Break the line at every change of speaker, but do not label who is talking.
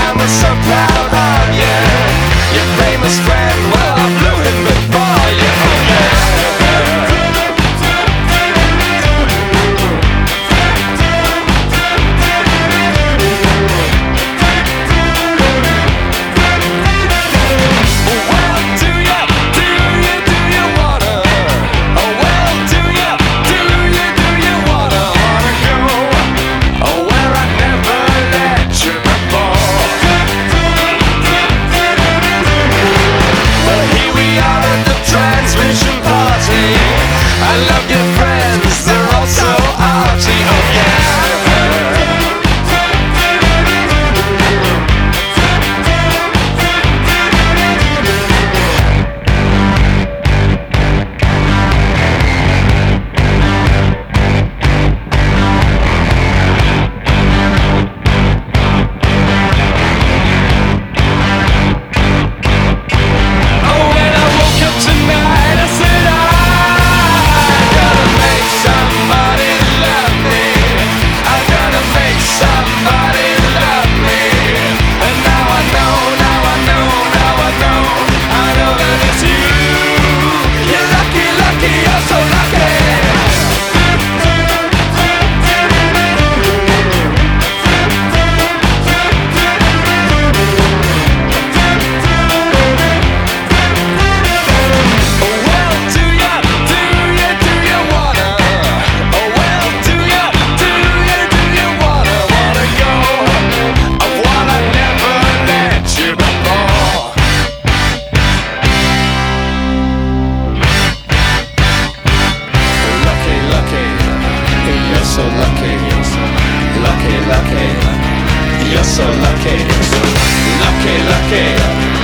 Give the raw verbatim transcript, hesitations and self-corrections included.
I'm so proud of you. Your famous friend, well, I blew him before you. Oh yeah. I love your friends, they're all so arty, oh yeah. Oh, when I woke up tonight, I said I gotta make somebody love me. I gotta make somebody love me. And now I know, now I know, now I know, I know that it's you. You're lucky, lucky, you're so lucky. Well, do ya, do ya, do ya wanna? Oh well, do ya, do ya, do ya wanna, wanna go? I wanna never let you before. Lucky, lucky, you're so lucky. Lucky, lucky, you're so lucky. Lucky, lucky.